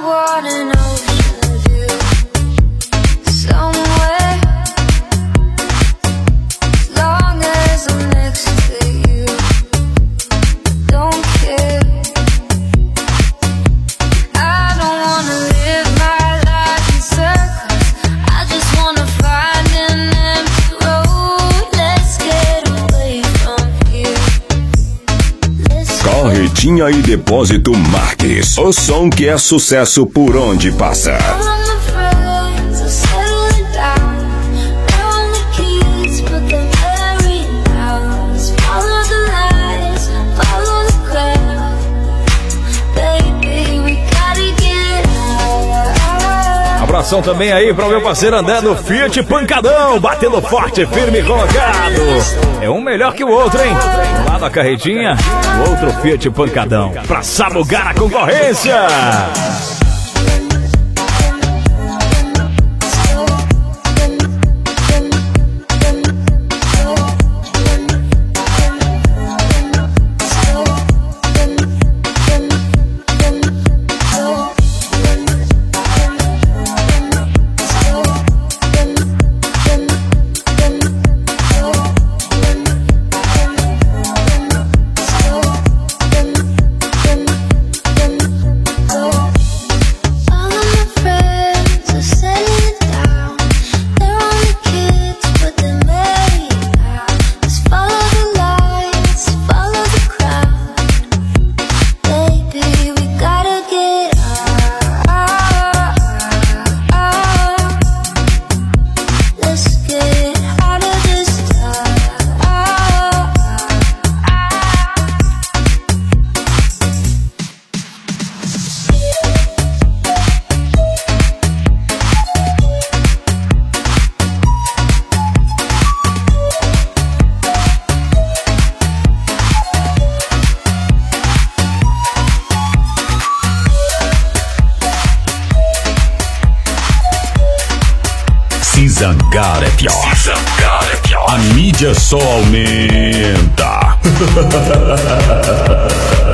want an ocean of you somewhere, as long as I'm next to you. Don't care. I don't wanna live my life in circles. I just wanna find an empty road. Let's get away from here. Carretinha e Depósito Marques, o som que é sucesso por onde passa. Abração também aí para o meu parceiro André do Fiat Pancadão, batendo forte, firme e colocado. É um melhor que o outro, hein? Um lado a carretinha, o outro Fiat Pancadão, pra sabugar a concorrência. Se zangar é pior. Se zangar é pior. A mídia só aumenta.